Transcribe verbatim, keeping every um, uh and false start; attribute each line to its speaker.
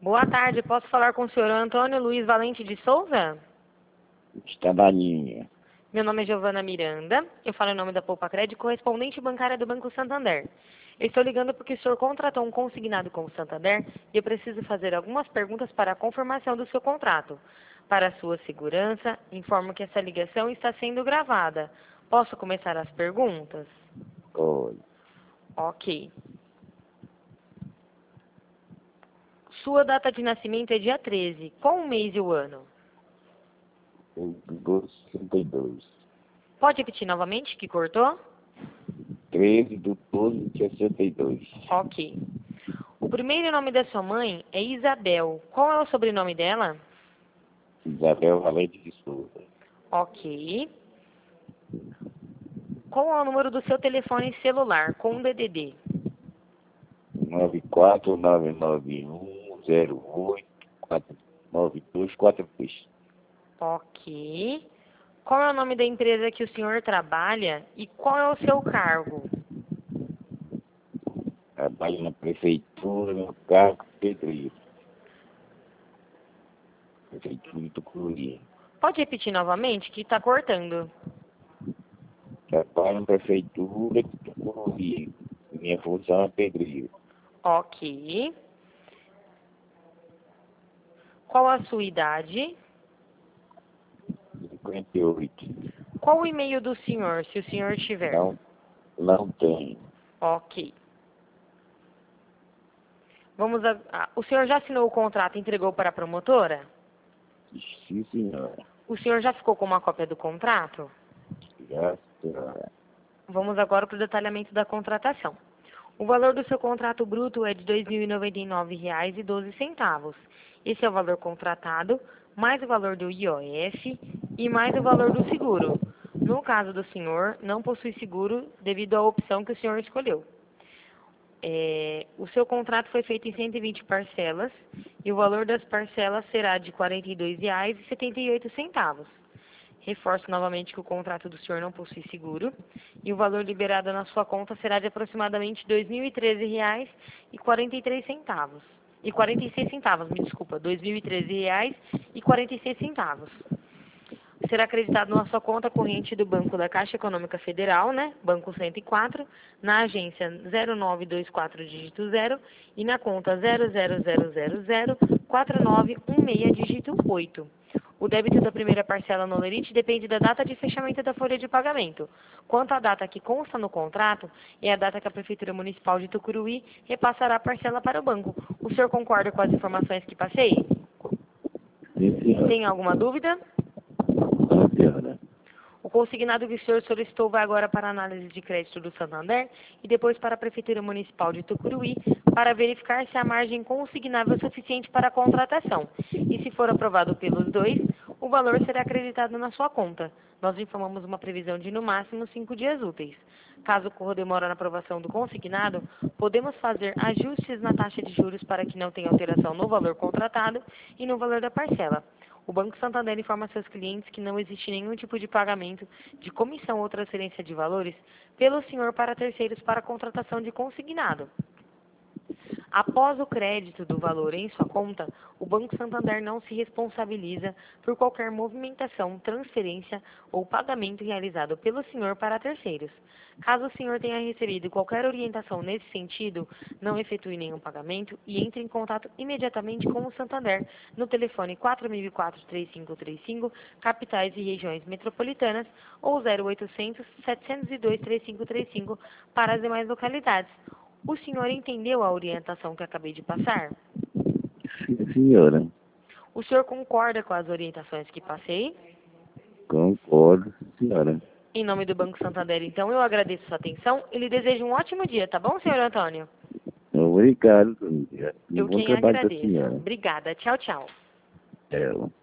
Speaker 1: Boa tarde, posso falar com o senhor Antônio Luiz Valente de Souza?
Speaker 2: Está na linha.
Speaker 1: Meu nome é Giovana Miranda, eu falo em nome da Poupa Crédito, correspondente bancária do Banco Santander. Eu estou ligando porque o senhor contratou um consignado com o Santander e eu preciso fazer algumas perguntas para a confirmação do seu contrato. Para a sua segurança, informo que essa ligação está sendo gravada. Posso começar as perguntas?
Speaker 2: Olha,
Speaker 1: Ok. Sua data de nascimento é dia treze. Qual o mês e o ano?
Speaker 2: sessenta e dois.
Speaker 1: Pode repetir novamente que cortou?
Speaker 2: treze do doze de sessenta e dois.
Speaker 1: Ok. O primeiro nome da sua mãe é Isabel. Qual é o sobrenome dela?
Speaker 2: Isabel Valente de Souza.
Speaker 1: Ok. Qual é o número do seu telefone celular com D D D?
Speaker 2: nove quatro nove nove um zero oito quatro nove dois quatro dois.
Speaker 1: Ok. Qual é o nome da empresa que o senhor trabalha e qual é o seu cargo?
Speaker 2: Trabalho na prefeitura, no cargo pedreiro. Prefeitura de Tucuruí.
Speaker 1: Pode repetir novamente que está cortando.
Speaker 2: Trabalho na prefeitura de Tucuruí. Minha função é pedreiro.
Speaker 1: Ok. Qual a sua idade?
Speaker 2: cinquenta e oito.
Speaker 1: Qual o e-mail do senhor, se o senhor tiver?
Speaker 2: Não, não tem.
Speaker 1: Ok. Vamos a... ah, o senhor já assinou o contrato e entregou para a promotora?
Speaker 2: Sim, senhora.
Speaker 1: O senhor já ficou com uma cópia do contrato?
Speaker 2: Já, senhora.
Speaker 1: Vamos agora para o detalhamento da contratação. O valor do seu contrato bruto é de dois mil e noventa e nove reais e doze centavos. Esse é o valor contratado, mais o valor do I O F e mais o valor do seguro. No caso do senhor, não possui seguro devido à opção que o senhor escolheu. É, o seu contrato foi feito em cento e vinte parcelas e o valor das parcelas será de quarenta e dois reais e setenta e oito centavos. Reforço novamente que o contrato do senhor não possui seguro e o valor liberado na sua conta será de aproximadamente dois mil e treze reais e quarenta e três centavos. E quarenta e seis centavos, me desculpa, dois mil e treze reais e quarenta e seis centavos. Será acreditado na sua conta corrente do Banco da Caixa Econômica Federal, né? Banco cento e quatro, na agência zero nove dois quatro dígito zero e na conta zero zero zero zero zero quatro nove um seis dígito oito. O débito da primeira parcela no Lerite depende da data de fechamento da folha de pagamento. Quanto à data que consta no contrato, é a data que a Prefeitura Municipal de Tucuruí repassará a parcela para o banco. O senhor concorda com as informações que passei?
Speaker 2: Sim, senhora.
Speaker 1: Tem alguma dúvida?
Speaker 2: Não, senhora.
Speaker 1: O consignado que o senhor solicitou vai agora para a análise de crédito do Santander e depois para a Prefeitura Municipal de Tucuruí para verificar se a margem consignável é suficiente para a contratação. E se for aprovado pelos dois, o valor será acreditado na sua conta. Nós informamos uma previsão de no máximo cinco dias úteis. Caso ocorra demora na aprovação do consignado, podemos fazer ajustes na taxa de juros para que não tenha alteração no valor contratado e no valor da parcela. O Banco Santander informa seus clientes que não existe nenhum tipo de pagamento de comissão ou transferência de valores pelo senhor para terceiros para a contratação de consignado. Após o crédito do valor em sua conta, o Banco Santander não se responsabiliza por qualquer movimentação, transferência ou pagamento realizado pelo senhor para terceiros. Caso o senhor tenha recebido qualquer orientação nesse sentido, não efetue nenhum pagamento e entre em contato imediatamente com o Santander no telefone quatro mil e quatro, três cinco três cinco, capitais e regiões metropolitanas, ou zero oitocentos, setecentos e dois, três cinco três cinco para as demais localidades. O senhor entendeu a orientação que acabei de passar?
Speaker 2: Sim, senhora.
Speaker 1: O senhor concorda com as orientações que passei?
Speaker 2: Concordo, senhora.
Speaker 1: Em nome do Banco Santander, então, eu agradeço sua atenção e lhe desejo um ótimo dia, tá bom, senhor Antônio?
Speaker 2: Obrigado, senhora. Um
Speaker 1: Eu
Speaker 2: bom
Speaker 1: quem
Speaker 2: trabalho da
Speaker 1: agradeço.
Speaker 2: senhora.
Speaker 1: Obrigada. Tchau, tchau.
Speaker 2: É.